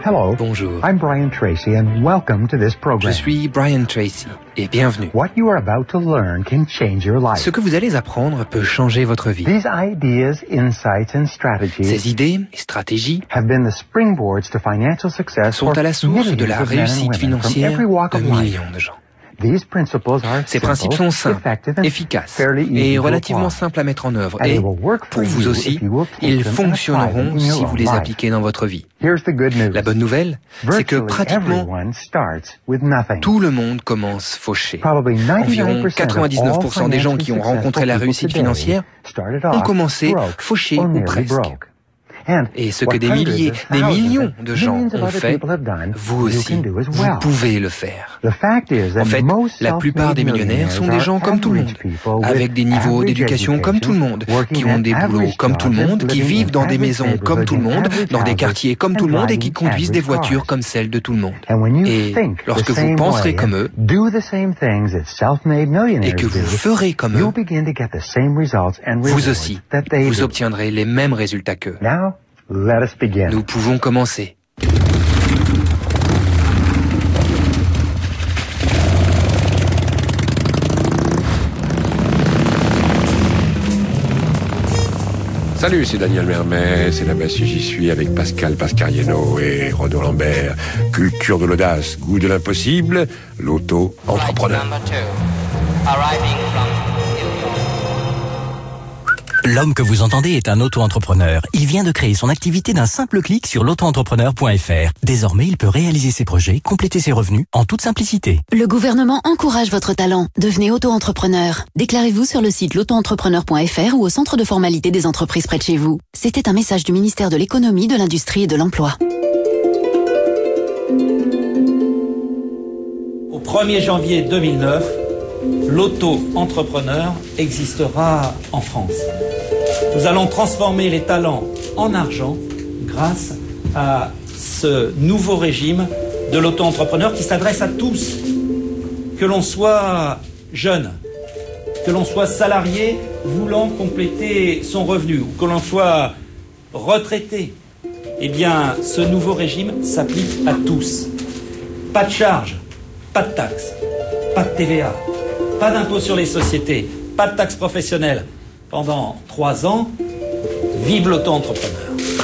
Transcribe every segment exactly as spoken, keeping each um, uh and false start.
Hello. Bonjour. I'm Brian Tracy and welcome to this Je program. suis Brian Tracy et bienvenue. What you are about to learn can change your life. Ce que vous allez apprendre peut changer votre vie. These ideas, insights and strategies Ces idées et stratégies have been the springboards to financial success sont for à la source millions de la of men and réussite women from financière every walk de of life. millions de gens. These principles are Ces simple, principes sont simples, effective and efficaces fairly easy et to relativement apply. simples à mettre en œuvre. And Et they will work for pour vous you aussi, if you will take ils them and apply them fonctionneront in your si vous own les life. appliquez dans votre vie. Here's the good news. La bonne nouvelle, c'est que Virtually pratiquement everyone starts with nothing. tout le monde commence fauché. Probably Environ ninety-nine percent of quatre-vingt-dix-neuf all pour cent des gens qui ont financially rencontré la successful réussite people today financière started ont off commencé broke fauchés or ou nearly presque. broke. And Et ce que what des hundreds milliers, of des thousands millions of de gens millions of ont other fait, people have done, vous you aussi, can do as vous well. pouvez le faire. The fact is that En fait, most la plupart des self-made millionnaires sont des gens millionaires comme tout le monde, are average people avec with des niveaux average d'éducation comme tout le monde, education, qui ont des working boulots at comme tout le average monde, jobs, qui living vivent in dans des average maisons comme tout le neighborhoods, monde, average dans des houses, quartiers comme and tout le monde et qui driving conduisent des average voitures cars. comme celles de tout le monde. And when you Et think the lorsque vous same penserez way, comme eux do the same things that self-made millionaires et que vous do, ferez comme eux, you'll begin to get the same results and vous rewards aussi, that they vous do. obtiendrez les mêmes résultats qu'eux. Now, let us begin. Nous pouvons commencer. Salut, c'est Daniel Mermet, c'est là-bas si j'y suis avec Pascal Pascariello et Renaud Lambert. Culture de l'audace, goût de l'impossible, l'auto-entrepreneur. L'homme que vous entendez est un auto-entrepreneur. Il vient de créer son activité d'un simple clic sur l'auto-entrepreneur point F R. Désormais, il peut réaliser ses projets, compléter ses revenus en toute simplicité. Le gouvernement encourage votre talent. Devenez auto-entrepreneur. Déclarez-vous sur le site l'auto-entrepreneur point F R ou au centre de formalité des entreprises près de chez vous. C'était un message du ministère de l'Économie, de l'Industrie et de l'Emploi. Au premier janvier deux mille neuf, l'auto-entrepreneur existera en France. Nous allons transformer les talents en argent grâce à ce nouveau régime de l'auto-entrepreneur qui s'adresse à tous. Que l'on soit jeune, que l'on soit salarié voulant compléter son revenu ou que l'on soit retraité, eh bien, ce nouveau régime s'applique à tous. Pas de charges, pas de taxes, pas de T V A, pas d'impôt sur les sociétés, pas de taxes professionnelles. Pendant trois ans, vive l'auto-entrepreneur.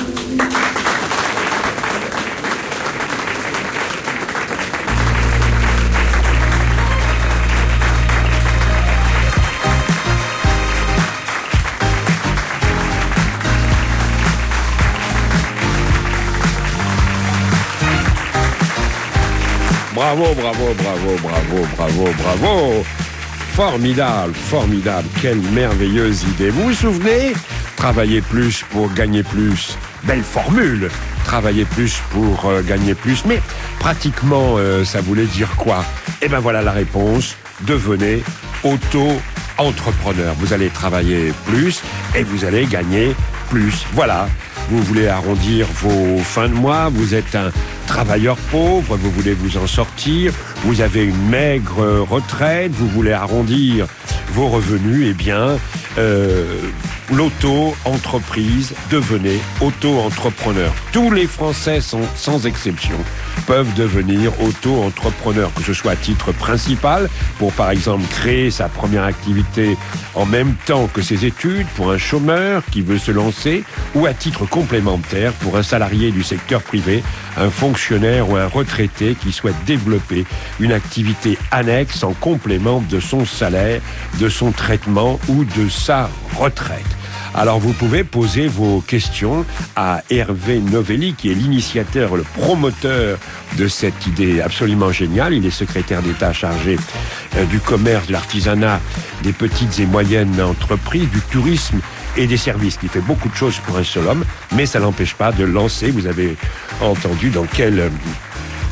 Bravo, bravo, bravo, bravo, bravo, bravo. Formidable, formidable. Quelle merveilleuse idée. Vous vous souvenez? Travailler plus pour gagner plus. Belle formule. Travailler plus pour euh, gagner plus. Mais pratiquement, euh, ça voulait dire quoi? Eh ben voilà la réponse. Devenez auto-entrepreneur. Vous allez travailler plus et vous allez gagner plus. Voilà. Vous voulez arrondir vos fins de mois, vous êtes un travailleur pauvre, vous voulez vous en sortir, vous avez une maigre retraite, vous voulez arrondir vos revenus, eh bien, euh, l'auto-entreprise, devenez auto-entrepreneur. Tous les Français, sont, sans exception, peuvent devenir auto-entrepreneurs, que ce soit à titre principal, pour par exemple créer sa première activité en même temps que ses études, pour un chômeur qui veut se lancer, ou à titre complémentaire pour un salarié du secteur privé, un fonctionnaire ou un retraité qui souhaite développer une activité annexe en complément de son salaire, de son traitement ou de sa retraite. Alors vous pouvez poser vos questions à Hervé Novelli, qui est l'initiateur, le promoteur de cette idée absolument géniale. Il est secrétaire d'État chargé euh, du commerce, de l'artisanat, des petites et moyennes entreprises, du tourisme et des services, qui fait beaucoup de choses pour un seul homme, mais ça n'empêche pas de lancer, vous avez entendu dans quel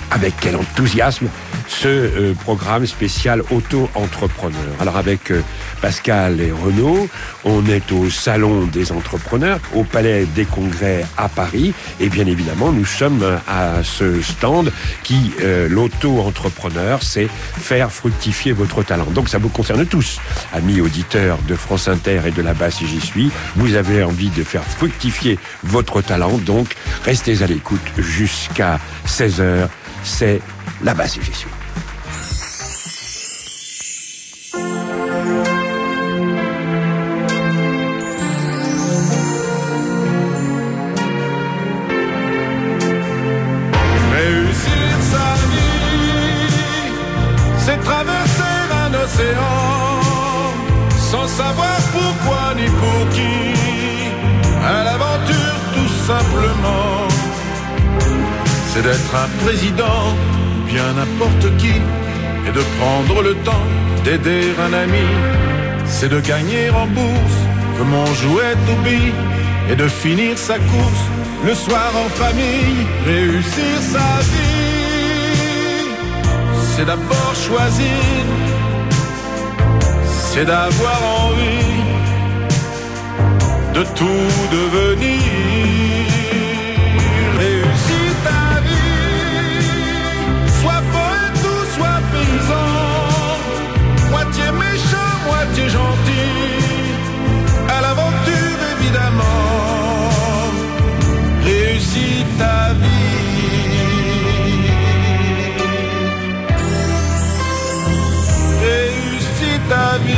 avec quel enthousiasme ce euh, programme spécial auto-entrepreneur. Alors avec euh, Pascal et Renaud, on est au Salon des entrepreneurs, au Palais des Congrès à Paris, et bien évidemment nous sommes à ce stand qui, euh, l'auto-entrepreneur, c'est faire fructifier votre talent. Donc ça vous concerne tous, amis auditeurs de France Inter et de là-bas si j'y suis, vous avez envie de faire fructifier votre talent, donc restez à l'écoute jusqu'à seize heures, c'est là-bas si j'y suis. Sans savoir pourquoi ni pour qui, à l'aventure tout simplement. C'est d'être un président, ou bien n'importe qui, et de prendre le temps d'aider un ami. C'est de gagner en bourse, comme on jouait aux billes, et de finir sa course le soir en famille. Réussir sa vie, c'est d'abord choisir, c'est d'avoir envie de tout devenir. Réussis ta vie, sois poète ou sois paysan, moitié méchant, moitié gentil, à l'aventure évidemment. Réussis ta vie, réussis ta vie.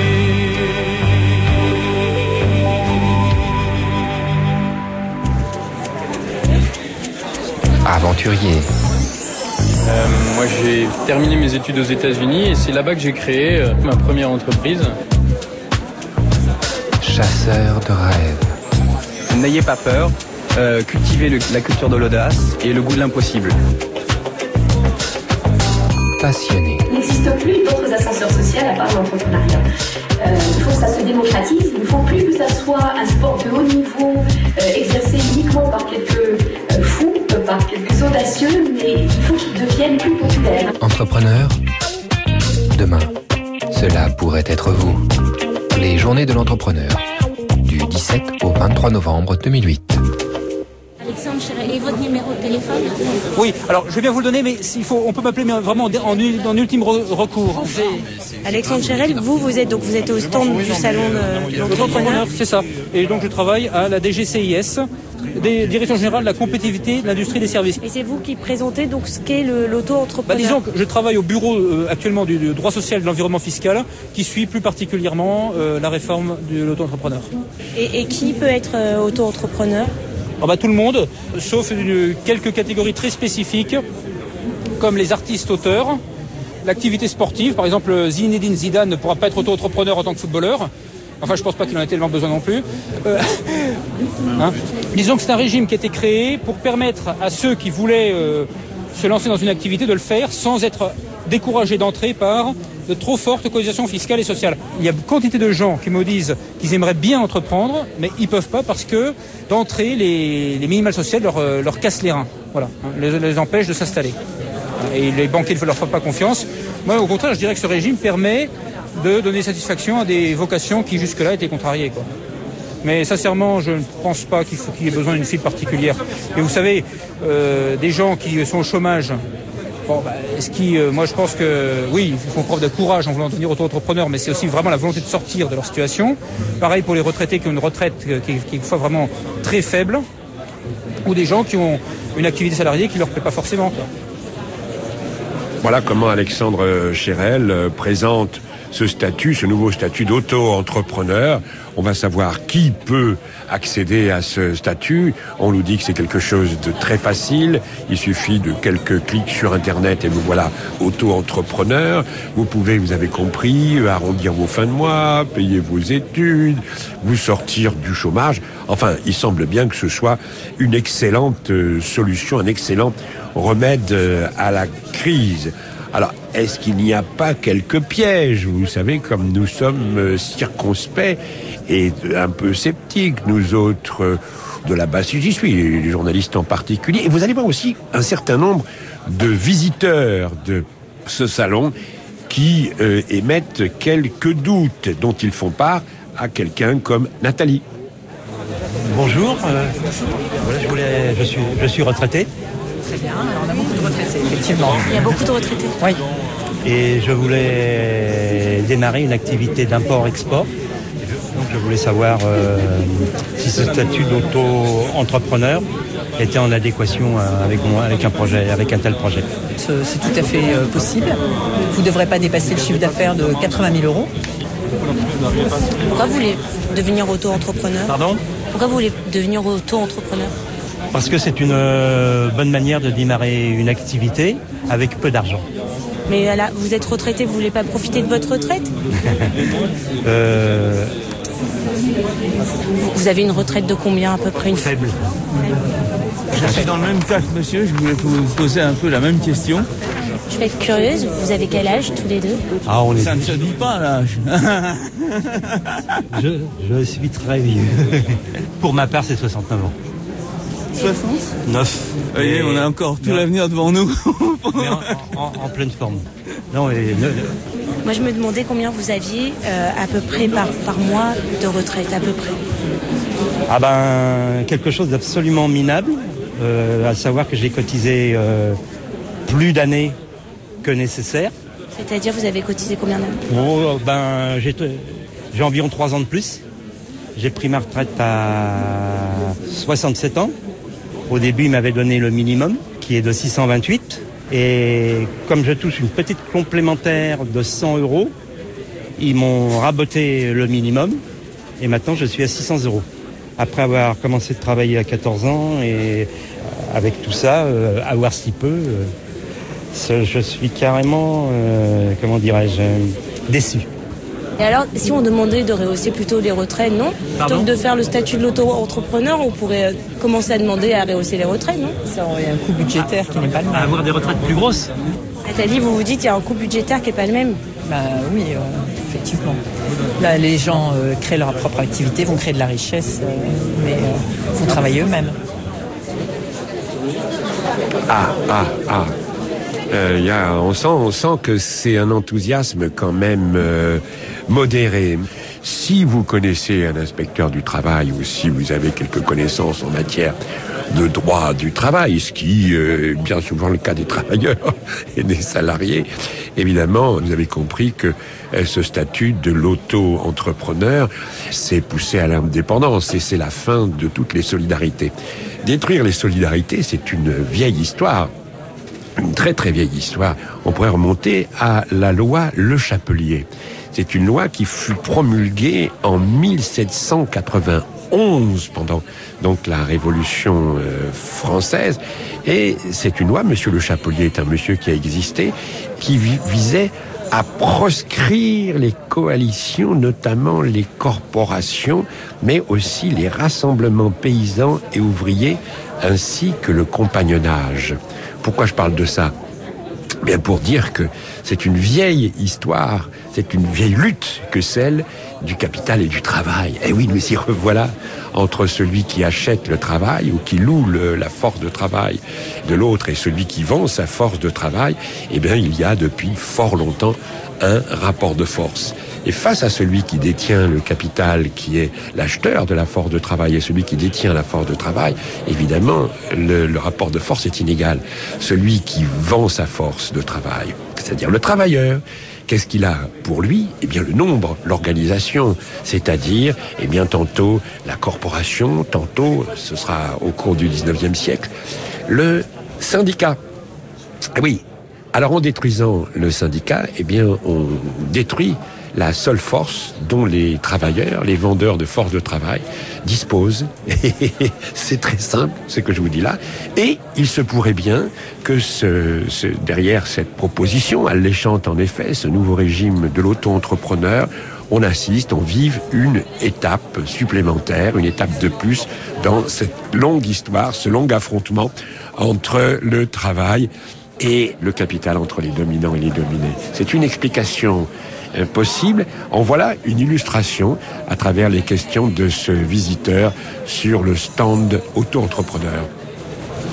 Aventurier. Euh, moi j'ai terminé mes études aux États-Unis et c'est là-bas que j'ai créé euh, ma première entreprise. Chasseur de rêves. N'ayez pas peur, euh, cultivez le, la culture de l'audace et le goût de l'impossible. Passionné. Il n'existe plus d'autres ascenseurs sociaux à part l'entrepreneuriat. Euh, il faut que ça se démocratise, il ne faut plus que ça soit un sport de haut niveau, euh, exercé uniquement par quelques euh, fous, euh, par quelques audacieux, mais il faut qu'il devienne plus populaire. Entrepreneur, demain, cela pourrait être vous. Les Journées de l'entrepreneur, du dix-sept au vingt-trois novembre deux mille huit. Alexandre Chérel, et votre numéro de téléphone? Oui, alors je vais bien vous le donner, mais s'il faut, on peut m'appeler mais vraiment en, en, en ultime recours. Alexandre Chérel, vous, vous êtes donc vous êtes au stand du salon de, de l'entrepreneur. C'est ça. Et donc je travaille à la D G C I S, des Direction Générale de la Compétitivité de l'Industrie des Services. Et c'est vous qui présentez donc ce qu'est le, l'auto-entrepreneur. Bah, disons que je travaille au bureau euh, actuellement du, du droit social et de l'environnement fiscal, qui suit plus particulièrement euh, la réforme de l'auto-entrepreneur. Et, et qui peut être euh, auto-entrepreneur? Ah bah, tout le monde, sauf une, quelques catégories très spécifiques, comme les artistes-auteurs, l'activité sportive. Par exemple, Zinedine Zidane ne pourra pas être auto-entrepreneur en tant que footballeur. Enfin, je pense pas qu'il en ait tellement besoin non plus. Euh, hein. Disons que c'est un régime qui a été créé pour permettre à ceux qui voulaient euh, se lancer dans une activité de le faire sans être découragés d'entrer par de trop fortes cotisations fiscales et sociales. Il y a une quantité de gens qui me disent qu'ils aimeraient bien entreprendre, mais ils peuvent pas parce que d'entrée, les, les minimales sociales leur, leur cassent les reins. Voilà, hein, les, les empêchent de s'installer. Et les banquiers ne leur font pas confiance. Moi, au contraire, je dirais que ce régime permet de donner satisfaction à des vocations qui jusque-là étaient contrariées, quoi. Mais sincèrement, je ne pense pas qu'il faut qu'il y ait besoin d'une cible particulière. Et vous savez, euh, des gens qui sont au chômage, bon, bah, ce qui, euh, moi je pense que oui, ils font preuve de courage en voulant devenir auto-entrepreneur, mais c'est aussi vraiment la volonté de sortir de leur situation. Pareil pour les retraités qui ont une retraite euh, qui, qui est fois vraiment très faible, ou des gens qui ont une activité salariée qui ne leur plaît pas forcément, quoi. Voilà comment Alexandre Chérel euh, présente ce statut, ce nouveau statut d'auto-entrepreneur. On va savoir qui peut accéder à ce statut. On nous dit que c'est quelque chose de très facile. Il suffit de quelques clics sur Internet et vous voilà auto-entrepreneur. Vous pouvez, vous avez compris, arrondir vos fins de mois, payer vos études, vous sortir du chômage. Enfin, il semble bien que ce soit une excellente solution, un excellent remède à la crise. Alors, est-ce qu'il n'y a pas quelques pièges? Vous savez, comme nous sommes circonspects et un peu sceptiques, nous autres de là-bas, si j'y suis, les journalistes en particulier. Et vous allez voir aussi un certain nombre de visiteurs de ce salon qui euh, émettent quelques doutes dont ils font part à quelqu'un comme Nathalie. Bonjour, euh, voilà, je, voulais, je, suis, je suis retraité. Très bien, alors on a beaucoup de retraités, effectivement. Il y a beaucoup de retraités. Oui. Et je voulais démarrer une activité d'import-export. Donc je voulais savoir euh, si ce statut d'auto-entrepreneur était en adéquation avec, mon, avec un projet, avec un tel projet. C'est, c'est tout à fait euh, possible. Vous ne devrez pas dépasser le chiffre d'affaires de quatre-vingt mille euros. Pourquoi vous voulez devenir auto-entrepreneur ? Pardon ? Pourquoi vous voulez devenir auto-entrepreneur ? Parce que c'est une euh, bonne manière de démarrer une activité avec peu d'argent. Mais là, vous êtes retraité, vous voulez pas profiter de votre retraite ? euh... Vous avez une retraite de combien à peu près ? Une faible. Je suis dans le même cas que monsieur, je voulais vous poser un peu la même question. Je vais être curieuse, vous avez quel âge tous les deux ? Ah, on est... Ça ne se dit pas l'âge. je, je suis très vieux. Pour ma part, c'est soixante-neuf ans. soixante-neuf. Vous voyez, on a encore tout l'avenir devant nous. Mais en, en, en pleine forme. Non, mais, ne, ne. Moi, je me demandais combien vous aviez euh, à peu près par, par mois de retraite, à peu près. Ah ben, quelque chose d'absolument minable, euh, à savoir que j'ai cotisé euh, plus d'années que nécessaire. C'est-à-dire, vous avez cotisé combien d'années ? Oh, ben, j'ai, j'ai environ trois ans de plus. J'ai pris ma retraite à soixante-sept ans. Au début, ils m'avaient donné le minimum, qui est de six cent vingt-huit. Et comme je touche une petite complémentaire de cent euros, ils m'ont raboté le minimum. Et maintenant, je suis à six cents euros. Après avoir commencé de travailler à quatorze ans et avec tout ça, euh, avoir si peu, euh, je suis carrément, euh, comment dirais-je, euh, déçu. Et alors, si on demandait de rehausser plutôt les retraites, non ? Plutôt que de faire le statut de l'auto-entrepreneur, on pourrait commencer à demander à rehausser les retraites, non ? Ça aurait un coût budgétaire qui n'est pas le même. Avoir des retraites plus grosses ? Nathalie, vous vous dites qu'il y a un coût budgétaire qui n'est pas le même ? Bah oui, euh, effectivement. Là, les gens euh, créent leur propre activité, vont créer de la richesse, euh, mais euh, vont travailler eux-mêmes. Ah, ah, ah. Euh, y a, on sent, on sent que c'est un enthousiasme quand même euh, modéré. Si vous connaissez un inspecteur du travail ou si vous avez quelques connaissances en matière de droit du travail, ce qui euh, est bien souvent le cas des travailleurs et des salariés, évidemment, vous avez compris que euh, ce statut de l'auto-entrepreneur s'est poussé à l'indépendance et c'est la fin de toutes les solidarités. Détruire les solidarités, c'est une vieille histoire. Une très très vieille histoire. On pourrait remonter à la loi Le Chapelier. C'est une loi qui fut promulguée en mille sept cent quatre-vingt-onze pendant donc la Révolution euh, française. Et c'est une loi, Monsieur Le Chapelier est un monsieur qui a existé, qui vi- visait à proscrire les coalitions, notamment les corporations, mais aussi les rassemblements paysans et ouvriers, ainsi que le compagnonnage. Pourquoi je parle de ça ? Bien pour dire que c'est une vieille histoire, c'est une vieille lutte que celle du capital et du travail. Et oui, nous y revoilà entre celui qui achète le travail ou qui loue le, la force de travail de l'autre et celui qui vend sa force de travail. Eh bien, il y a depuis fort longtemps un rapport de force. Et face à celui qui détient le capital, qui est l'acheteur de la force de travail, et celui qui détient la force de travail, évidemment, le, le rapport de force est inégal. Celui qui vend sa force de travail, c'est-à-dire le travailleur, qu'est-ce qu'il a pour lui ? Eh bien, le nombre, l'organisation, c'est-à-dire, eh bien, tantôt la corporation, tantôt, ce sera au cours du dix-neuvième siècle, le syndicat. Oui. Alors, en détruisant le syndicat, eh bien, on détruit la seule force dont les travailleurs, les vendeurs de force de travail disposent. C'est très simple, ce que je vous dis là. Et il se pourrait bien que ce, ce, derrière cette proposition alléchante en effet, ce nouveau régime de l'auto-entrepreneur, on assiste, on vive une étape supplémentaire, une étape de plus dans cette longue histoire, ce long affrontement entre le travail et le capital, entre les dominants et les dominés. C'est une explication possible. En voilà une illustration à travers les questions de ce visiteur sur le stand auto-entrepreneur.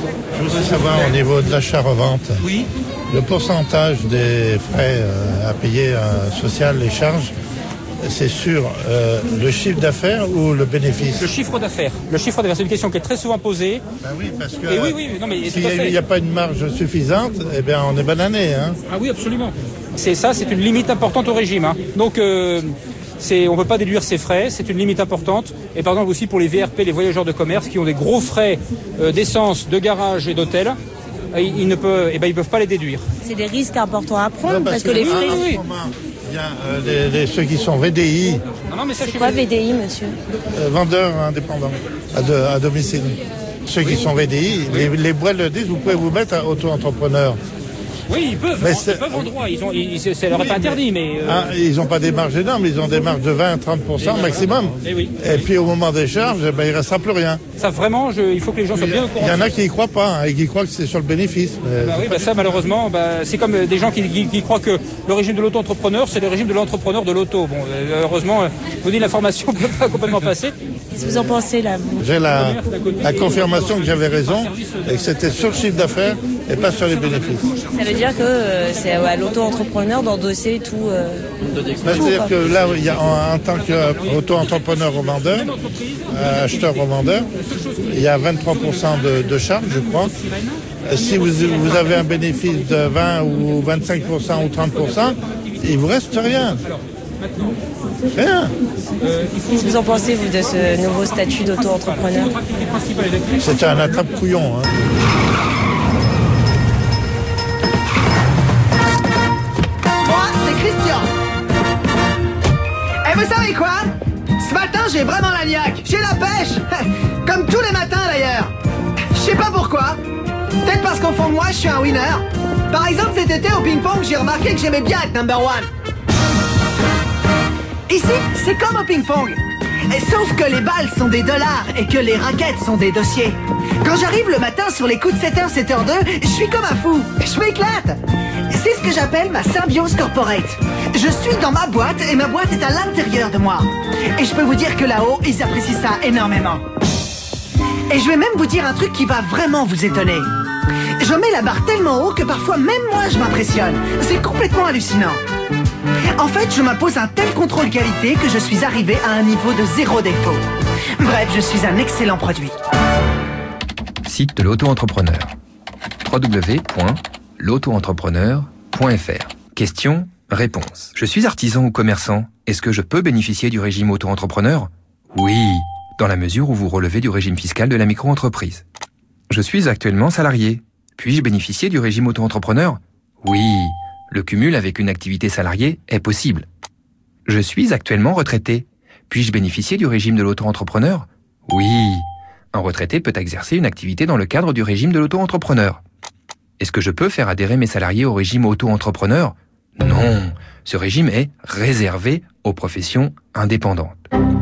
Je voudrais savoir au niveau de l'achat-revente, oui. le pourcentage des frais euh, à payer euh, social, les charges, c'est sur euh, le chiffre d'affaires ou le bénéfice? Le chiffre d'affaires. Le chiffre d'affaires, c'est une question qui est très souvent posée. Ben oui, parce que Et oui, oui, non, mais s'il n'y a, a pas une marge suffisante, eh bien on est banané. Hein. Ah oui, absolument. C'est ça, c'est une limite importante au régime. Hein. Donc, euh, c'est, on ne peut pas déduire ces frais, c'est une limite importante. Et par exemple aussi pour les V R P, les voyageurs de commerce, qui ont des gros frais euh, d'essence, de garage et d'hôtel, ils, ils ne peuvent, eh ben, ils peuvent pas les déduire. C'est des risques importants à prendre, non, parce, parce que, que les frais... Ah, oui, oui. Il y a euh, les, les, ceux qui sont V D I. Non, non, mais ça, c'est quoi V D I, monsieur? euh, Vendeurs indépendants, à, de, à domicile. Ceux oui. qui sont V D I, oui. les, les boîtes le disent, vous pouvez vous mettre à auto-entrepreneur. Oui, ils peuvent, mais ils peuvent en droit, ils ont, ils, ça leur est oui, pas interdit, mais... Euh... Ah, ils n'ont pas des marges énormes, ils ont des marges de vingt à trente pour cent maximum. Et, oui. et puis au moment des charges, ben, il ne restera plus rien. Ça vraiment, je, il faut que les gens soient bien au courant. Il y en a qui n'y croient pas, hein, et qui croient que c'est sur le bénéfice. Mais bah oui, bah ça malheureusement, bah, c'est comme des gens qui, qui, qui croient que le régime de l'auto-entrepreneur, c'est le régime de l'entrepreneur de l'auto. Bon, euh, heureusement, vous dites l'information ne peut pas complètement passer. Qu'est-ce que vous en pensez là? J'ai la, la confirmation que j'avais raison, et que c'était sur le chiffre d'affaires et pas sur les bénéfices. Ça veut dire que euh, c'est à l'auto-entrepreneur d'endosser tout. Euh, bah, C'est-à-dire que là, il y a, en, en tant qu'auto-entrepreneur au vendeur, euh, acheteur au vendeur, il y a vingt-trois pour cent de, de charges, je crois. Si vous, vous avez un bénéfice de vingt ou vingt-cinq pour cent ou trente pour cent, il ne vous reste rien. Rien. Qu'est-ce que vous en pensez, vous, de ce nouveau statut d'auto-entrepreneur? C'est un attrape-couillon. Hein. Moi, c'est Christian. Et vous savez quoi? Ce matin, j'ai vraiment la niaque. J'ai la pêche. Comme tous les matins, d'ailleurs. Je sais pas pourquoi. Peut-être parce qu'au fond de moi, je suis un winner. Par exemple, cet été, au ping-pong, j'ai remarqué que j'aimais bien être number one. Ici, c'est comme au ping-pong. Sauf que les balles sont des dollars et que les raquettes sont des dossiers. Quand j'arrive le matin sur les coups de sept heures, sept heures deux, je suis comme un fou. Je m'éclate. C'est ce que j'appelle ma symbiose corporate. Je suis dans ma boîte et ma boîte est à l'intérieur de moi. Et je peux vous dire que là-haut, ils apprécient ça énormément. Et je vais même vous dire un truc qui va vraiment vous étonner. Je mets la barre tellement haut que parfois même moi je m'impressionne. C'est complètement hallucinant. En fait, je m'impose un tel contrôle qualité que je suis arrivé à un niveau de zéro défaut. Bref, je suis un excellent produit. Site de l'auto-entrepreneur. w w w point l'auto-entrepreneur point f r. Question, réponse. Je suis artisan ou commerçant. Est-ce que je peux bénéficier du régime auto-entrepreneur? Oui, dans la mesure où vous relevez du régime fiscal de la micro-entreprise. Je suis actuellement salarié. Puis-je bénéficier du régime auto-entrepreneur? Oui. Le cumul avec une activité salariée est possible. Je suis actuellement retraité. Puis-je bénéficier du régime de l'auto-entrepreneur? Oui. Un retraité peut exercer une activité dans le cadre du régime de l'auto-entrepreneur. Est-ce que je peux faire adhérer mes salariés au régime auto-entrepreneur? Non. Ce régime est réservé aux professions indépendantes.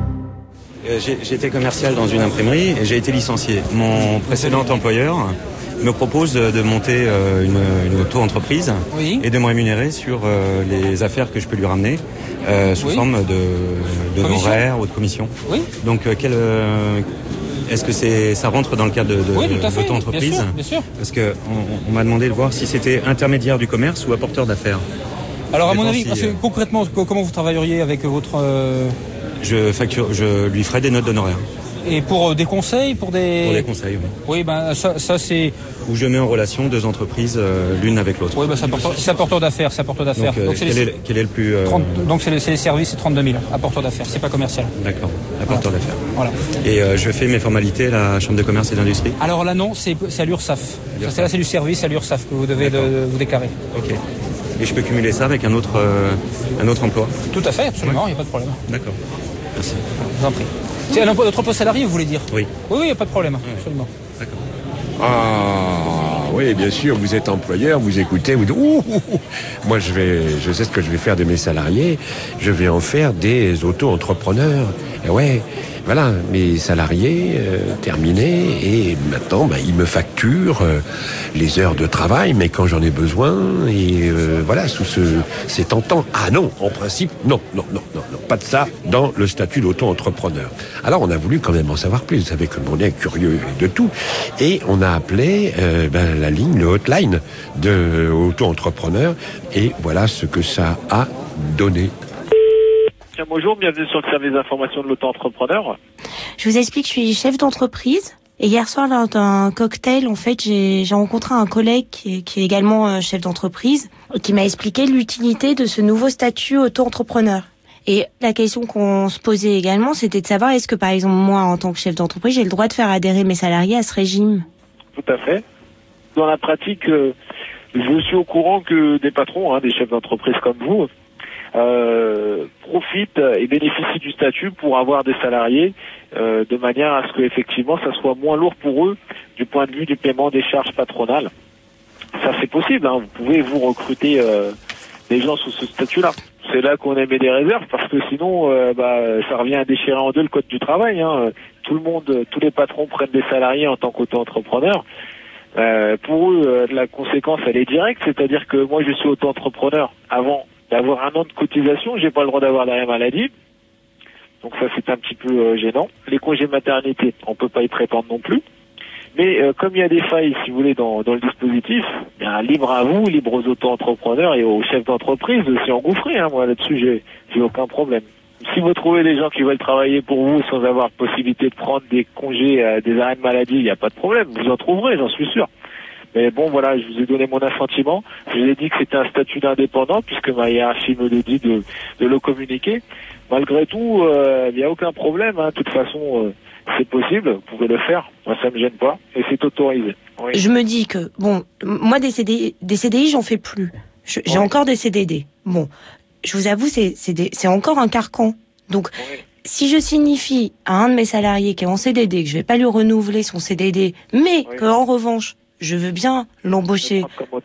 J'ai été commercial dans une imprimerie et j'ai été licencié. Mon précédent employeur me propose de monter une, une auto-entreprise oui. et de me rémunérer sur les affaires que je peux lui ramener euh, sous oui. forme de, de horaires ou de commission. Oui. Donc, quel, est-ce que c'est, ça rentre dans le cadre de, de oui, tout à fait. l'auto-entreprise? Bien sûr, bien sûr. Parce qu'on on m'a demandé de voir si c'était intermédiaire du commerce ou apporteur d'affaires. Alors, à mon avis, si, parce que, concrètement, comment vous travailleriez avec votre... Euh... Je facture, je lui ferai des notes d'honoraires. Et pour des conseils, pour des... Pour des conseils, oui. Oui, ben ça, ça c'est... Où je mets en relation deux entreprises euh, l'une avec l'autre. Oui, ben c'est apporteur, c'est apporteur d'affaires, c'est apporteur d'affaires. Donc, euh, donc quel, les... est, quel est le plus... Euh... trente, donc c'est les, c'est les services, c'est trente-deux mille, apporteur d'affaires, c'est pas commercial. D'accord, apporteur voilà. d'affaires. Voilà. Et euh, je fais mes formalités à la Chambre de commerce et d'industrie? Alors là non, c'est, c'est à l'URSSAF. C'est, là c'est du service à l'URSSAF que vous devez de, vous déclarer. Ok. Et je peux cumuler ça avec un autre, euh, un autre emploi? Tout à fait, absolument, il n'y a pas de problème. D'accord, merci. Je vous en prie. C'est un emploi, notre emploi salarié, vous voulez dire? Oui. Oui, oui, il n'y a pas de problème, oui. Absolument. D'accord. Ah, oui, bien sûr, vous êtes employeur, vous écoutez, vous dites, ouh, ouh, ouh. Moi, je vais, je sais ce que je vais faire de mes salariés, je vais en faire des auto-entrepreneurs. Et ouais, voilà, mes salariés euh, terminés, et maintenant, bah, ils me facturent euh, les heures de travail, mais quand j'en ai besoin, et euh, voilà, sous ce, ces tentant. Ah non, en principe, non, non, non, non, non, pas de ça dans le statut d'auto-entrepreneur. Alors, on a voulu quand même en savoir plus. Vous savez que le monde est curieux de tout, et on a appelé euh, ben, la ligne, le hotline de auto-entrepreneur, et voilà ce que ça a donné. Bonjour, bienvenue sur le service d'information de l'auto-entrepreneur. Je vous explique, je suis chef d'entreprise. Et hier soir, lors d'un cocktail, en fait, j'ai, j'ai rencontré un collègue qui est, qui est également euh, chef d'entreprise, qui m'a expliqué l'utilité de ce nouveau statut auto-entrepreneur. Et la question qu'on se posait également, c'était de savoir est-ce que, par exemple, moi, en tant que chef d'entreprise, j'ai le droit de faire adhérer mes salariés à ce régime? Tout à fait. Dans la pratique, euh, je suis au courant que des patrons, hein, des chefs d'entreprise comme vous, Euh, profitent et bénéficient du statut pour avoir des salariés euh, de manière à ce que effectivement ça soit moins lourd pour eux du point de vue du paiement des charges patronales. Ça c'est possible, hein. Vous pouvez vous recruter euh, des gens sous ce statut-là. C'est là qu'on émet des réserves parce que sinon euh, bah, ça revient à déchirer en deux le code du travail, hein. Tout le monde, tous les patrons prennent des salariés en tant qu'auto-entrepreneur. Euh, pour eux, euh, la conséquence elle est directe, c'est-à-dire que moi je suis auto-entrepreneur avant d'avoir un an de cotisation, j'ai pas le droit d'avoir l'arrêt maladie. Donc ça c'est un petit peu euh, gênant. Les congés maternité, on peut pas y prétendre non plus. Mais euh, comme il y a des failles, si vous voulez, dans, dans le dispositif, bien, libre à vous, libre aux auto-entrepreneurs et aux chefs d'entreprise de s'y engouffrer. Hein. Moi là-dessus, j'ai, j'ai aucun problème. Si vous trouvez des gens qui veulent travailler pour vous sans avoir possibilité de prendre des congés, euh, des arrêts de maladie, il n'y a pas de problème. Vous en trouverez, j'en suis sûr. Mais bon, voilà, je vous ai donné mon assentiment. Je vous ai dit que c'était un statut d'indépendant, puisque ma hiérarchie me le dit de, de le communiquer. Malgré tout, il euh, n'y a aucun problème. Hein. De toute façon, euh, c'est possible. Vous pouvez le faire. Moi, ça me gêne pas. Et c'est autorisé. Oui. Je me dis que, bon, moi, des C D I, des C D I, j'en fais plus. Je, j'ai oui. encore des C D D. Bon, je vous avoue, c'est, c'est, des, c'est encore un carcan. Donc, oui. si je signifie à un de mes salariés qui est en C D D que je vais pas lui renouveler son C D D, mais oui. qu'en revanche, je veux bien l'embaucher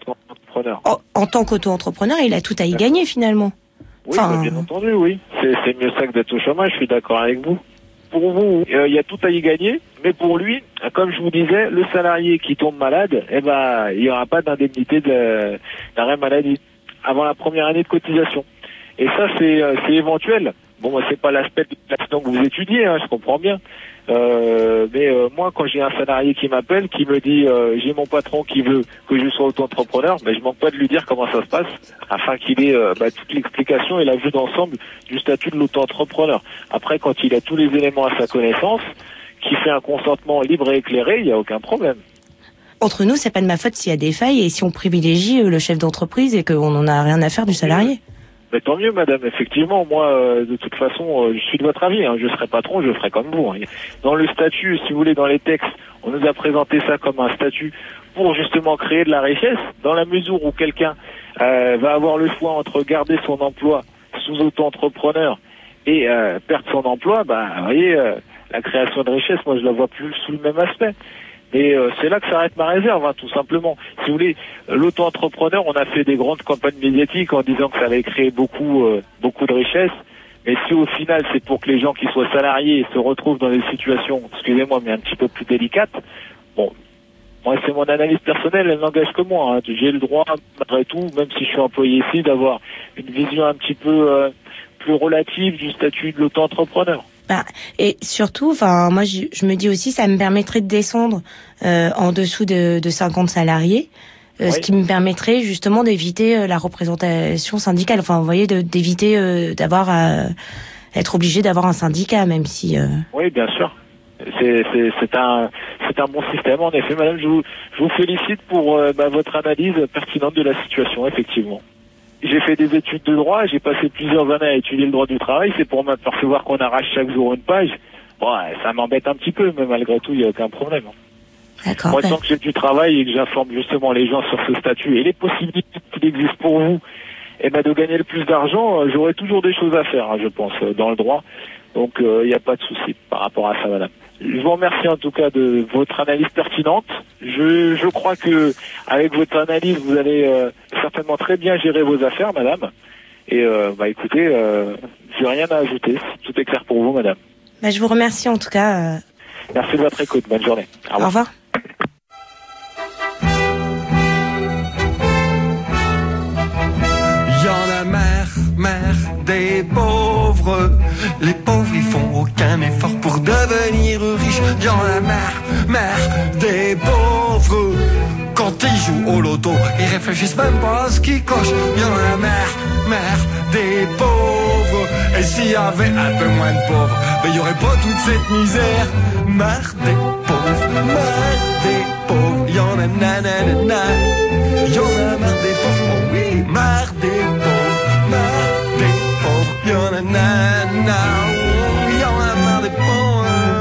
en, en tant qu'auto-entrepreneur, il a tout à y gagner finalement. Oui, enfin, bah, bien entendu, oui. C'est, c'est mieux ça que d'être au chômage, je suis d'accord avec vous. Pour vous, il euh, y a tout à y gagner, mais pour lui, comme je vous disais, le salarié qui tombe malade, eh ben, il n'y aura pas d'indemnité de, d'arrêt maladie avant la première année de cotisation. Et ça, c'est, euh, c'est éventuel. Bon, moi, c'est pas l'aspect de l'accident que vous étudiez, hein, je comprends bien. Euh, mais euh, moi, quand j'ai un salarié qui m'appelle, qui me dit euh, j'ai mon patron qui veut que je sois auto-entrepreneur, mais je manque pas de lui dire comment ça se passe, afin qu'il ait euh, bah, toute l'explication et la vue d'ensemble du statut de l'auto-entrepreneur. Après, quand il a tous les éléments à sa connaissance, qui fait un consentement libre et éclairé, il n'y a aucun problème. Entre nous, c'est pas de ma faute s'il y a des failles et si on privilégie le chef d'entreprise et qu'on n'en a rien à faire du salarié. Mais tant mieux, madame. Effectivement, moi, euh, de toute façon, euh, je suis de votre avis. Hein. Je serai patron, je ferai comme vous. Hein. Dans le statut, si vous voulez, dans les textes, on nous a présenté ça comme un statut pour justement créer de la richesse, dans la mesure où quelqu'un euh, va avoir le choix entre garder son emploi sous auto-entrepreneur et euh, perdre son emploi. Bah, vous voyez, euh, la création de richesse, moi, je la vois plus sous le même aspect. Et euh, c'est là que s'arrête ma réserve, hein, tout simplement. Si vous voulez, l'auto-entrepreneur, on a fait des grandes campagnes médiatiques en disant que ça allait créer beaucoup, euh, beaucoup de richesses. Mais si au final, c'est pour que les gens qui soient salariés se retrouvent dans des situations, excusez-moi, mais un petit peu plus délicates, bon, moi, c'est mon analyse personnelle, elle n'engage que moi. Hein. J'ai le droit, malgré tout, même si je suis employé ici, d'avoir une vision un petit peu euh, plus relative du statut de l'auto-entrepreneur. Bah, et surtout, enfin, moi, je, je me dis aussi, ça me permettrait de descendre euh, en dessous de, de cinquante salariés, euh, oui. ce qui me permettrait justement d'éviter euh, la représentation syndicale. Enfin, vous voyez, de, d'éviter euh, d'avoir à être obligé d'avoir un syndicat, même si. Euh... Oui, bien sûr. C'est, c'est, c'est un, c'est un bon système. En effet, madame, je vous, je vous félicite pour euh, bah, votre analyse pertinente de la situation, effectivement. J'ai fait des études de droit, j'ai passé plusieurs années à étudier le droit du travail, c'est pour m'apercevoir qu'on arrache chaque jour une page. Bon, ça m'embête un petit peu, mais malgré tout, il n'y a aucun problème. D'accord. Moi, tant que j'ai du travail et que j'informe justement les gens sur ce statut et les possibilités qu'il existe pour vous, et ben de gagner le plus d'argent, j'aurai toujours des choses à faire, hein, je pense, dans le droit. Donc, il euh, n'y a pas de souci par rapport à ça, madame. Je vous remercie en tout cas de votre analyse pertinente. Je, je crois que avec votre analyse, vous allez euh, certainement très bien gérer vos affaires, madame. Et euh, bah écoutez, euh, j'ai rien à ajouter. Tout est clair pour vous, madame. Bah, je vous remercie en tout cas. Euh... Merci de votre écoute. Bonne journée. Au revoir. Au revoir. Y en a marre, marre des pauvres. Les pauvres, ils font aucun effort pour devenir riches. Y en a marre, marre des pauvres. Quand ils jouent au loto, ils réfléchissent même pas à ce qu'ils cochent. Y en a marre, marre des pauvres. Et s'il y avait un peu moins de pauvres, ben y aurait pas toute cette misère. Marre des pauvres, marre des pauvres. Y en a nanana. Y en a marre des pauvres, oh oui, marre des pauvres, marre des pauvres. Y en a nanana. Y en a marre des pauvres.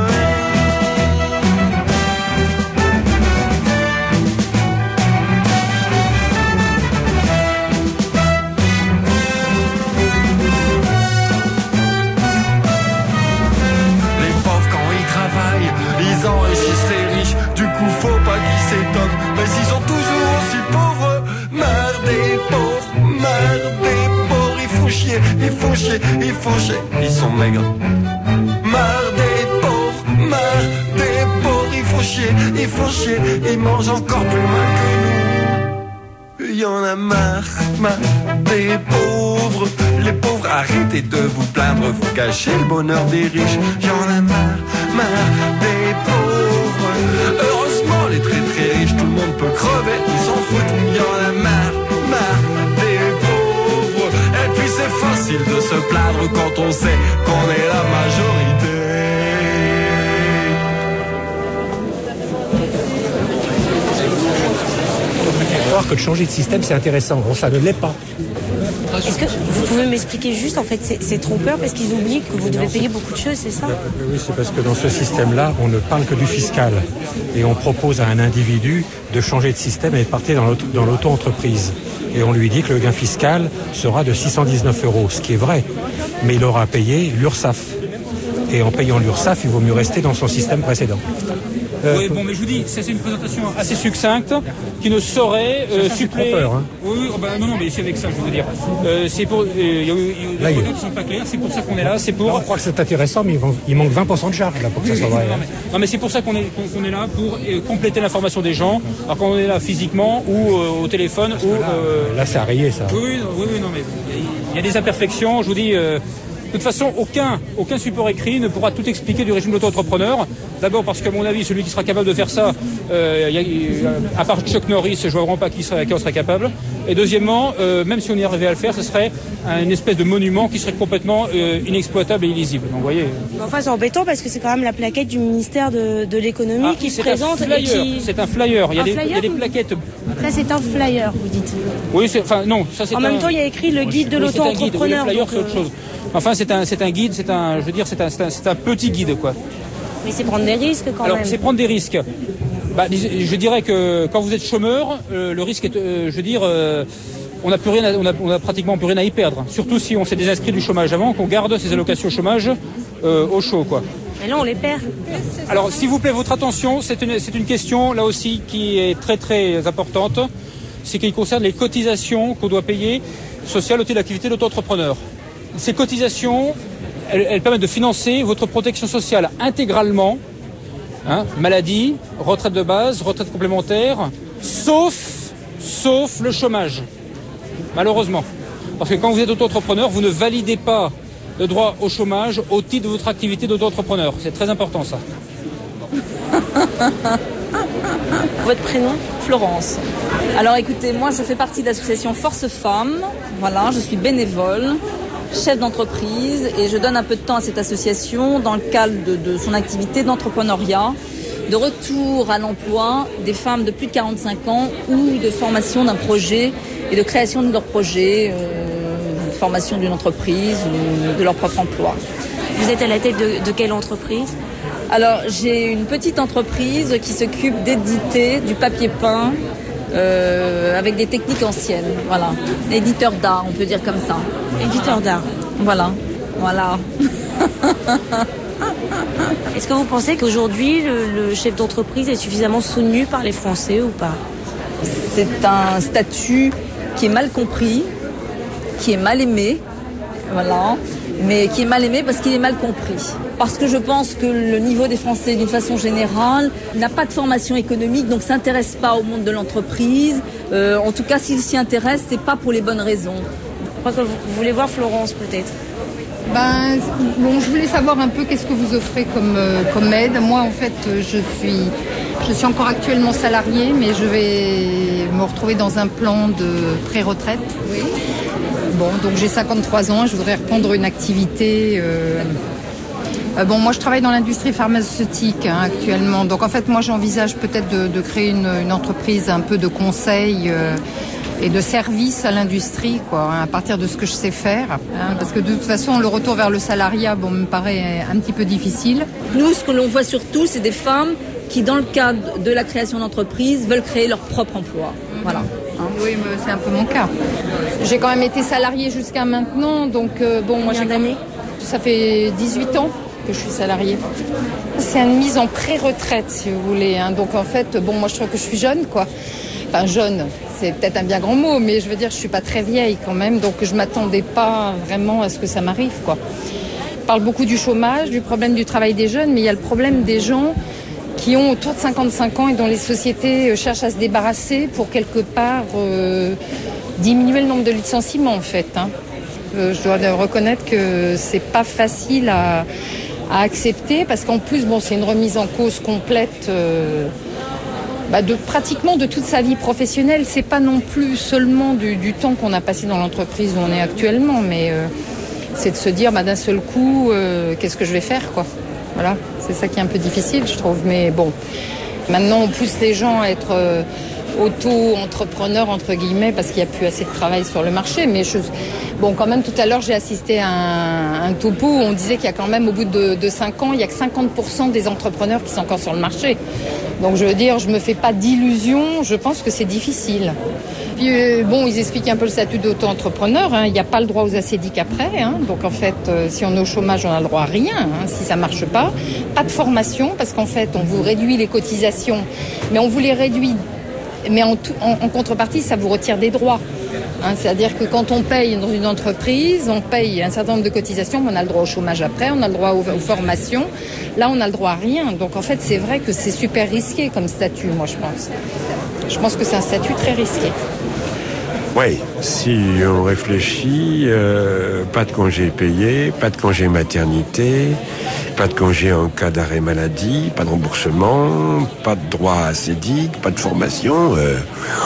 Ils enrichissent les riches, du coup faut pas qu'ils s'étonnent. Mais ils sont toujours aussi pauvres. Marre des pauvres, marre des pauvres. Ils font chier, ils font chier, ils font chier. Ils sont maigres. Marre des pauvres, marre des pauvres. Ils font chier, ils font chier. Ils mangent encore plus mal que nous. Y en a marre, marre des pauvres. Les pauvres, arrêtez de vous plaindre, vous cachez le bonheur des riches. Y en a marre, marre des pauvres. Heureusement, les très très riches, tout le monde peut crever, ils s'en foutent. Y en a marre, marre des pauvres. Et puis c'est facile de se plaindre quand on sait qu'on est la majorité. Croire que de changer de système c'est intéressant, bon ça ne l'est pas. Est-ce que vous pouvez m'expliquer juste, en fait, c'est, c'est trompeur parce qu'ils oublient que vous devez payer beaucoup de choses, c'est ça? Oui, c'est parce que dans ce système-là, on ne parle que du fiscal. Et on propose à un individu de changer de système et de partir dans, l'auto, dans l'auto-entreprise. Et on lui dit que le gain fiscal sera de six cent dix-neuf euros, ce qui est vrai. Mais il aura payé l'URSSAF. Et en payant l'URSSAF, il vaut mieux rester dans son système précédent. Euh, oui, bon, mais je vous dis, ça c'est une présentation assez succincte qui ne saurait euh, suppléer. Hein. Oui, oh, bah, non, non, mais c'est avec ça, je veux dire. Euh, c'est pour. Il euh, y a, y a des produits qui sont pas clairs. C'est pour ça qu'on est là. C'est pour. Là, on croit que c'est intéressant, mais il, vont, il manque vingt pour cent de charge là pour que oui, ça soit vrai. Non, mais, non, mais c'est pour ça qu'on est, qu'on, qu'on est là pour euh, compléter l'information des gens. Alors quand on est là physiquement ou euh, au téléphone Parce ou. Là, euh, là c'est à rayer ça. Oui, oui, oui, oui non, mais il y, y a des imperfections. Je vous dis. Euh, De toute façon, aucun, aucun support écrit ne pourra tout expliquer du régime de l'auto-entrepreneur. D'abord parce qu'à mon avis, celui qui sera capable de faire ça, euh, y a, y a, à part Chuck Norris, je vois vraiment pas qui, serait, qui en serait capable. Et deuxièmement, euh, même si on y arrivait à le faire, ce serait une espèce de monument qui serait complètement euh, inexploitable et illisible. Donc, vous voyez. Enfin, c'est embêtant parce que c'est quand même la plaquette du ministère de, de l'économie ah, qui se présente. Un flyer. Qui... C'est un flyer. Il y a, un des, flyer, il y a des plaquettes. Ça, c'est un flyer, vous dites. Oui, c'est, enfin non. Ça, c'est en un... même temps, il y a écrit le guide de oui, l'auto-entrepreneur. Oui, le flyer, donc, c'est autre chose. Enfin, c'est un, c'est un guide, c'est un, je veux dire, c'est un, c'est un, c'est un petit guide, quoi. Mais c'est prendre des risques, quand Alors, même. Alors, c'est prendre des risques. Bah, je dirais que quand vous êtes chômeur, euh, le risque est, euh, je veux dire, euh, on n'a plus rien, à, on a, on a pratiquement plus rien à y perdre. Surtout si on s'est désinscrit du chômage avant, qu'on garde ses allocations chômage euh, au chaud, quoi. Et là, on les perd. Alors, s'il vous plaît, votre attention, c'est une, c'est une question là aussi qui est très très importante. C'est qui concerne les cotisations qu'on doit payer sociales au titre d'activité d'auto-entrepreneur. Ces cotisations, elles, elles permettent de financer votre protection sociale intégralement, hein, maladie, retraite de base, retraite complémentaire, sauf, sauf le chômage, malheureusement. Parce que quand vous êtes auto-entrepreneur, vous ne validez pas le droit au chômage au titre de votre activité d'auto-entrepreneur. C'est très important, ça. Votre prénom? Florence. Alors écoutez, moi je fais partie de l'association Force Femmes. Voilà, je suis bénévole, chef d'entreprise et je donne un peu de temps à cette association dans le cadre de, de son activité d'entrepreneuriat, de retour à l'emploi des femmes de plus de quarante-cinq ans ou de formation d'un projet et de création de leur projet, euh, de formation d'une entreprise ou de leur propre emploi. Vous êtes à la tête de, de quelle entreprise ? Alors, j'ai une petite entreprise qui s'occupe d'éditer du papier peint euh, avec des techniques anciennes. Voilà. Éditeur d'art, on peut dire comme ça. Éditeur d'art. Voilà. Voilà. Est-ce que vous pensez qu'aujourd'hui, le, le chef d'entreprise est suffisamment soutenu par les Français ou pas ? C'est un statut qui est mal compris, qui est mal aimé. voilà, mais qui est mal aimé parce qu'il est mal compris. Parce que je pense que le niveau des Français, d'une façon générale, n'a pas de formation économique, donc s'intéresse pas au monde de l'entreprise. Euh, en tout cas, s'il s'y intéresse, c'est pas pour les bonnes raisons. Je crois que vous, vous voulez voir Florence, peut-être. Ben, bon, je voulais savoir un peu qu'est-ce que vous offrez comme, euh, comme aide. Moi, en fait, je suis, je suis encore actuellement salariée, mais je vais me retrouver dans un plan de pré-retraite. Oui. Bon, donc j'ai cinquante-trois ans, je voudrais reprendre une activité. Euh, euh, bon, moi, je travaille dans l'industrie pharmaceutique hein, actuellement. Donc, en fait, moi, j'envisage peut-être de, de créer une, une entreprise un peu de conseil. Euh, et de service à l'industrie, quoi, hein, à partir de ce que je sais faire. Hein, parce que de toute façon, le retour vers le salariat, bon, me paraît un petit peu difficile. Nous, ce que l'on voit surtout, c'est des femmes qui, dans le cadre de la création d'entreprise, veulent créer leur propre emploi. Mmh. Voilà. Hein. Oui, mais c'est un peu mon cas. J'ai quand même été salariée jusqu'à maintenant, donc euh, bon, moi j'ai d'années. Ça fait dix-huit ans que je suis salariée. C'est une mise en pré-retraite, si vous voulez. Hein. Donc en fait, bon, moi je trouve que je suis jeune, quoi. Enfin, jeune, c'est peut-être un bien grand mot, mais je veux dire, je suis pas très vieille quand même, donc je m'attendais pas vraiment à ce que ça m'arrive, quoi. On parle beaucoup du chômage, du problème du travail des jeunes, mais il y a le problème des gens qui ont autour de cinquante-cinq ans et dont les sociétés cherchent à se débarrasser pour quelque part euh, diminuer le nombre de licenciements, en fait. Hein. Euh, je dois reconnaître que c'est pas facile à, à accepter, parce qu'en plus, bon, c'est une remise en cause complète. Euh, Bah de pratiquement de toute sa vie professionnelle. C'est pas non plus seulement du, du temps qu'on a passé dans l'entreprise où on est actuellement, mais euh, c'est de se dire bah, d'un seul coup euh, qu'est-ce que je vais faire, quoi. Voilà, c'est ça qui est un peu difficile, je trouve. Mais bon, maintenant on pousse les gens à être euh, auto-entrepreneurs entre guillemets parce qu'il n'y a plus assez de travail sur le marché. Mais je, bon, quand même tout à l'heure j'ai assisté à un, un topo où on disait qu'il y a quand même au bout de, de cinq ans, il y a que cinquante pour cent des entrepreneurs qui sont encore sur le marché. Donc je veux dire, je me fais pas d'illusions, je pense que c'est difficile. Puis euh, bon, ils expliquent un peu le statut d'auto-entrepreneur, hein. Il n'y a pas le droit aux acédiques après, hein. Donc en fait, euh, si on est au chômage, on a le droit à rien, hein, si ça marche pas. Pas de formation, parce qu'en fait, on vous réduit les cotisations, mais on vous les réduit, mais en, tout, en, en contrepartie, ça vous retire des droits. Hein, c'est-à-dire que quand on paye dans une entreprise, on paye un certain nombre de cotisations, mais on a le droit au chômage après, on a le droit aux, aux formations. Là, on a le droit à rien. Donc en fait, c'est vrai que c'est super risqué comme statut, moi, je pense. Je pense que c'est un statut très risqué. Oui, si on réfléchit, euh, pas de congé payé, pas de congé maternité, pas de congé en cas d'arrêt maladie, pas de remboursement, pas de droit à acédique, pas de formation. Euh,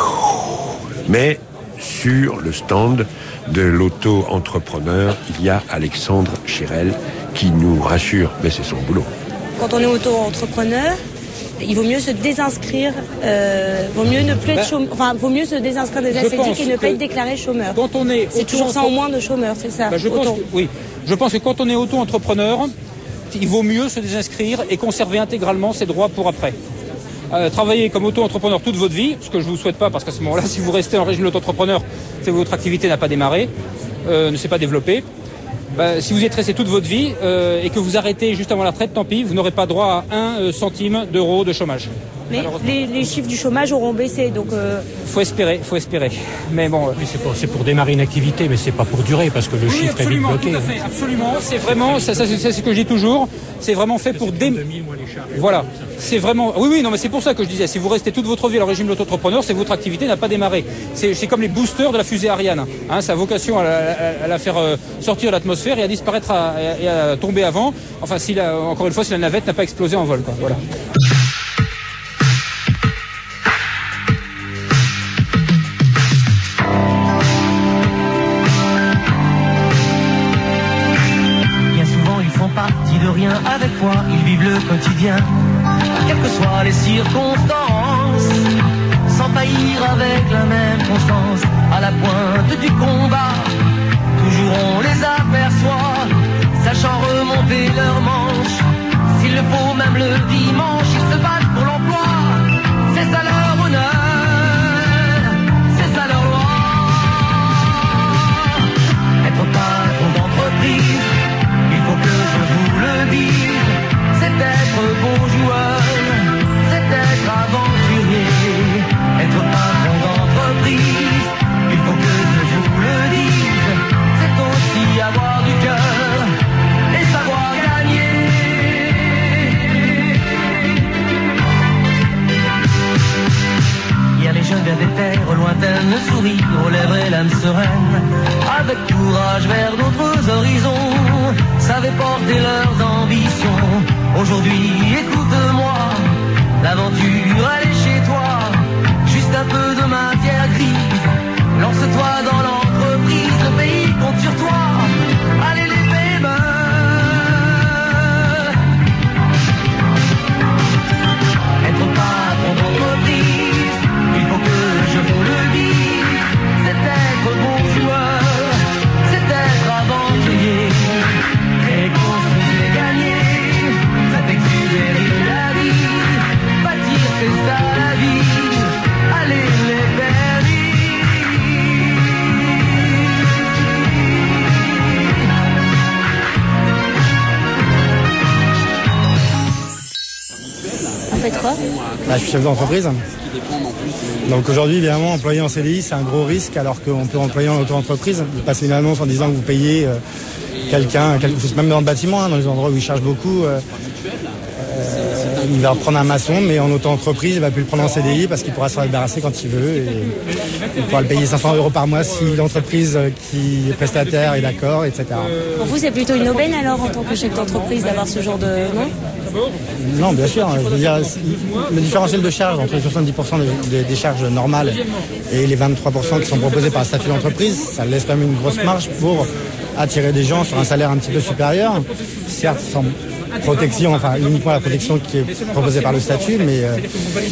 mais sur le stand de l'auto-entrepreneur, il y a Alexandre Chirel qui nous rassure, mais c'est son boulot. Quand on est auto-entrepreneur, il vaut mieux se désinscrire, euh, vaut mieux ne plus être chômeur, enfin, vaut mieux se désinscrire des acédiques et ne pas être déclaré chômeur. Quand on est c'est toujours ça en moins de chômeurs, c'est ça. Bah, je pense que, oui, je pense que quand on est auto-entrepreneur, il vaut mieux se désinscrire et conserver intégralement ses droits pour après. Euh, travailler comme auto-entrepreneur toute votre vie, ce que je ne vous souhaite pas, parce qu'à ce moment-là, si vous restez en régime d'auto-entrepreneur, c'est que votre activité n'a pas démarré, euh, ne s'est pas développée. Bah, si vous y êtes resté toute votre vie euh, et que vous arrêtez juste avant la retraite, tant pis, vous n'aurez pas droit à un euh, centime d'euro de chômage. Mais les, les chiffres du chômage auront baissé, donc... Euh... Faut espérer, faut espérer. Mais bon... Euh... Oui, c'est, pour, c'est pour démarrer une activité, mais c'est pas pour durer, parce que le oui, chiffre est vite bloqué. Tout à fait, absolument. C'est vraiment, ça, ça, c'est, c'est ce que je dis toujours, c'est vraiment fait pour... Dé... Voilà, c'est vraiment... Oui, oui, non, mais c'est pour ça que je disais, si vous restez toute votre vie dans le régime d'auto-entrepreneur, c'est que votre activité n'a pas démarré. C'est, c'est comme les boosters de la fusée Ariane. Hein, ça a vocation à la, à, à la faire euh, sortir de l'atmosphère et à disparaître à, et à tomber avant. Enfin, si la, encore une fois, si la navette n'a pas explosé en vol, quoi. Voilà. Avec moi, ils vivent le quotidien, quelles que soient les circonstances, sans faillir avec la même constance. À la pointe du combat, toujours on les aperçoit, sachant remonter leurs manches. S'il le faut, même le dimanche, ils se battent pour l'emploi. C'est à leur honneur, c'est à leur loi. Être patron d'entreprise, il faut que je vous le dise, c'est être bon joueur, c'est être aventurier. Être patron d'entreprise, il faut que je vous le dise, c'est aussi avoir sourire aux lèvres et l'âme sereine, avec courage vers d'autres horizons, savaient porter leurs ambitions. Aujourd'hui, écoute-moi, l'aventure elle est chez toi, juste un peu de matière grise, lance-toi dans l'entreprise, le pays compte sur toi, allez les bébés. Être patron d'entreprise, il faut que je vous le dise, c'est être bon joueur, c'est être aventurier, et construire et gagner, c'est exubérer de la vie, bâtir c'est ça la vie, allez les bébés. Vous faites quoi? Bah, je suis chef d'entreprise. Donc aujourd'hui, évidemment, employer en C D I, c'est un gros risque, alors qu'on peut employer en auto-entreprise. Vous passez une annonce en disant que vous payez euh, quelqu'un, quel, même dans le bâtiment, hein, dans les endroits où ils chargent beaucoup, euh, euh, il va reprendre un maçon, mais en auto-entreprise, il va plus le prendre en C D I parce qu'il pourra se débarrasser quand il veut. Et il pourra le payer cinq cents euros par mois si l'entreprise qui est prestataire est d'accord, et cetera. Pour vous, c'est plutôt une aubaine alors, en tant que chef d'entreprise, d'avoir ce genre de... Non ? Non, bien sûr. Je veux dire, le différentiel de charge entre les soixante-dix pour cent de, de, des charges normales et les vingt-trois pour cent qui sont proposés par le statut d'entreprise, ça laisse quand même une grosse marge pour attirer des gens sur un salaire un petit peu supérieur, certes sans protection, enfin uniquement la protection qui est proposée par le statut, mais, euh,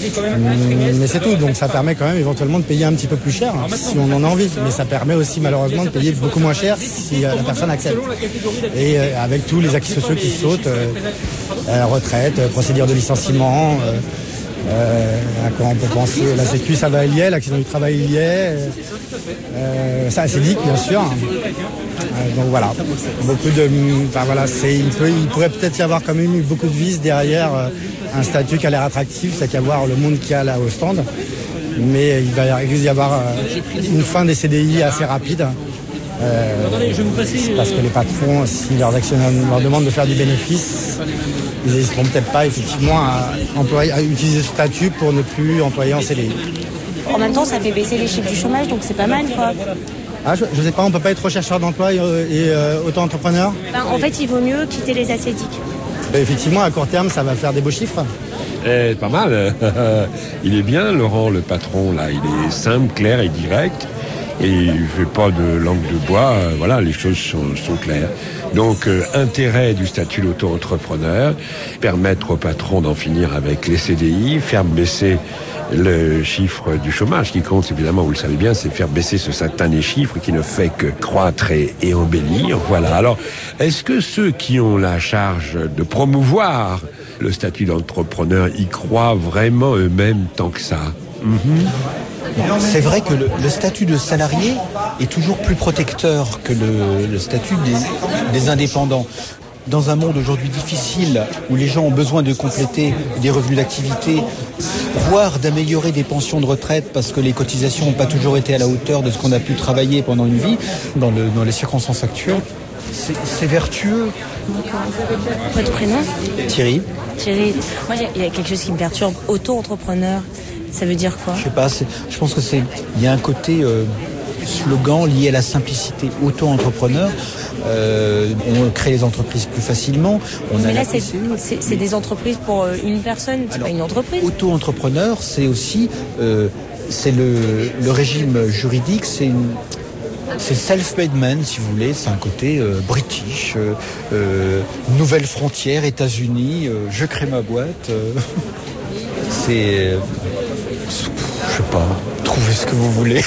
mais c'est tout. Donc ça permet quand même éventuellement de payer un petit peu plus cher, hein, si on en a envie. Mais ça permet aussi malheureusement de payer beaucoup moins cher si euh, la personne accepte. Et euh, avec tous les acquis sociaux qui sautent, euh, euh, retraite, euh, procédure de licenciement, euh, euh, à quoi on peut penser, la sécu ça va, il y est, l'accident du travail il y est, euh, ça c'est dit bien sûr. Euh, donc voilà, beaucoup de, enfin voilà, c'est, il, peut, il pourrait peut-être y avoir quand même eu beaucoup de vis derrière euh, un statut qui a l'air attractif, c'est qu'à voir le monde qu'il y a là au stand, mais il va y avoir euh, une fin des C D I assez rapide. Euh, parce que les patrons, si leurs actionnaires leur demandent de faire du bénéfice, ils n'hésiteront peut-être pas effectivement à, employer, à utiliser ce statut pour ne plus employer en C D I. En même temps, ça fait baisser les chiffres du chômage, donc c'est pas mal, quoi. Ah, je, je sais pas, on peut pas être rechercheur d'emploi et, et euh, auto-entrepreneur. Ben, en fait, il vaut mieux quitter les ascétiques. Ben, effectivement, à court terme, ça va faire des beaux chiffres. Eh, pas mal. Il est bien, Laurent, le patron, là. Il est simple, clair et direct. Et il ne fait pas de langue de bois. Voilà, les choses sont, sont claires. Donc, euh, intérêt du statut d'auto-entrepreneur, permettre au patron d'en finir avec les C D I, faire baisser le chiffre du chômage. Qui compte, évidemment, vous le savez bien, c'est faire baisser ce satané chiffre qui ne fait que croître et, et embellir. Voilà. Alors, est-ce que ceux qui ont la charge de promouvoir le statut d'entrepreneur y croient vraiment eux-mêmes tant que ça? Mm-hmm. C'est vrai que le, le statut de salarié est toujours plus protecteur que le, le statut des, des indépendants. Dans un monde aujourd'hui difficile, où les gens ont besoin de compléter des revenus d'activité, voire d'améliorer des pensions de retraite parce que les cotisations n'ont pas toujours été à la hauteur de ce qu'on a pu travailler pendant une vie, dans, le, dans les circonstances actuelles, c'est, c'est vertueux. Votre prénom? Thierry. Thierry, moi il y a quelque chose qui me perturbe, auto-entrepreneur. Ça veut dire quoi? Je sais pas, c'est, je pense que c'est, il y a un côté euh, slogan lié à la simplicité. Auto-entrepreneur, euh, on crée les entreprises plus facilement. On Mais a là, la c'est, c'est, c'est des entreprises pour une personne, c'est Alors, pas une entreprise. Auto-entrepreneur, c'est aussi, euh, c'est le, le régime juridique, c'est une, c'est self-made man, si vous voulez, c'est un côté euh, british, euh, euh, nouvelle frontière, États-Unis, euh, je crée ma boîte. Euh, c'est, euh, je sais pas, trouvez ce que vous voulez.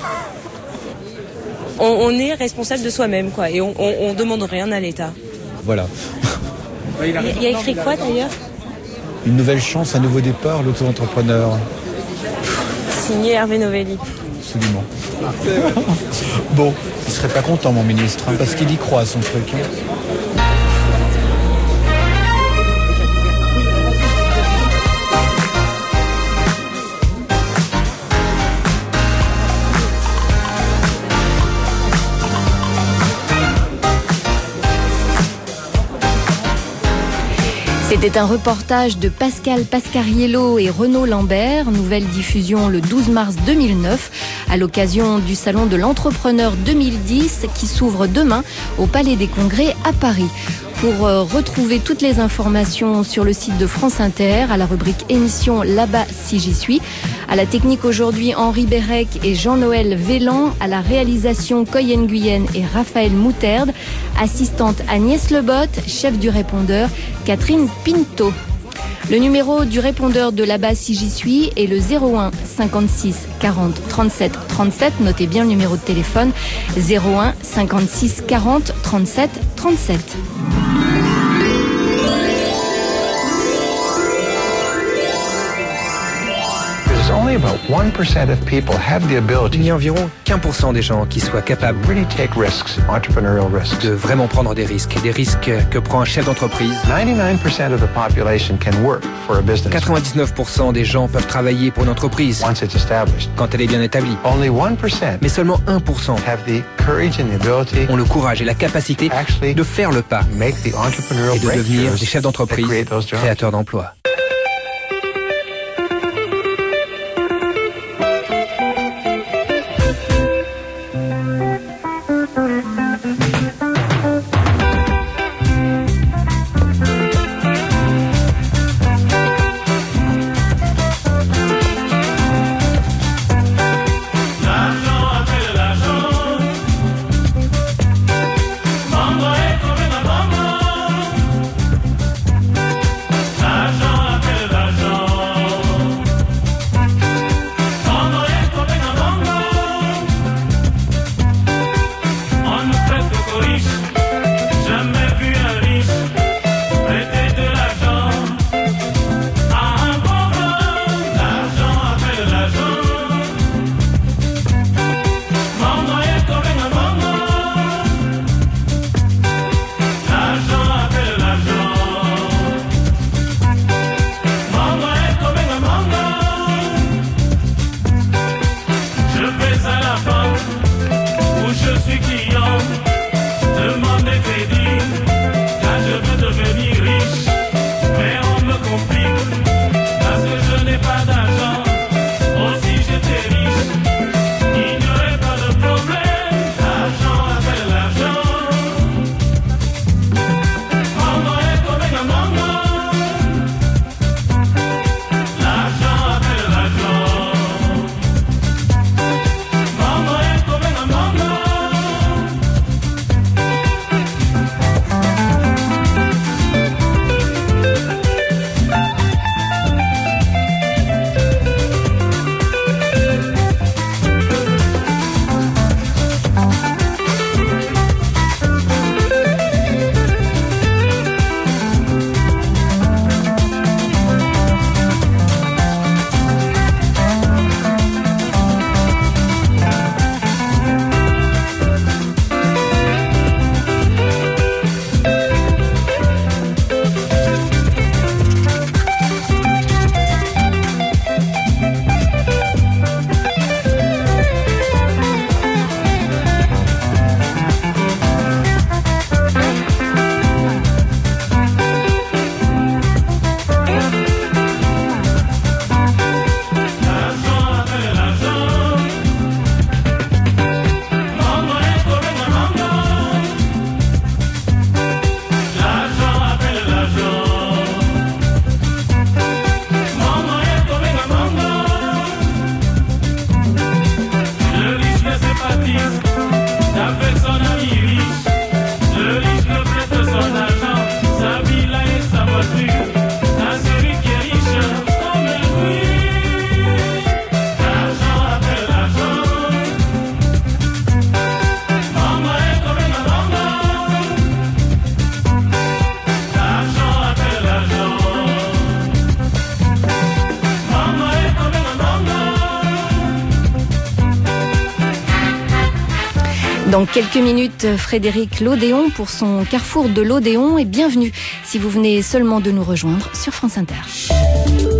On, on est responsable de soi-même, quoi, et on, on, on demande rien à l'État. Voilà. Il y, a, il y a écrit quoi d'ailleurs? Une nouvelle chance, un nouveau départ, l'auto-entrepreneur. Signé Hervé Novelli. Absolument. Bon, il serait pas content, mon ministre, hein, parce qu'il y croit à son truc. Hein. C'était un reportage de Pascal Pascariello et Renaud Lambert, nouvelle diffusion le douze mars deux mille neuf, à l'occasion du Salon de l'Entrepreneur deux mille dix qui s'ouvre demain au Palais des Congrès à Paris. Pour retrouver toutes les informations sur le site de France Inter, à la rubrique émission Là-bas si j'y suis. À la technique aujourd'hui, Henri Bérec et Jean-Noël Vélan. À la réalisation, Coy Nguyen et Raphaël Mouterde. Assistante Agnès Lebotte. Chef du répondeur, Catherine Pinto. Le numéro du répondeur de Là-bas si j'y suis est le zéro un cinquante-six quarante trente-sept trente-sept. Notez bien le numéro de téléphone zéro un cinquante-six quarante trente-sept trente-sept. Il y a environ quinze pour cent des gens qui soient capables de vraiment prendre des risques, des risques que prend un chef d'entreprise. quatre-vingt-dix-neuf pour cent des gens peuvent travailler pour une entreprise quand elle est bien établie. Mais seulement un pour cent ont le courage et la capacité de faire le pas et de devenir des chefs d'entreprise créateurs d'emplois. Dans quelques minutes, Frédéric Lodéon pour son Carrefour de l'Odéon et bienvenue si vous venez seulement de nous rejoindre sur France Inter.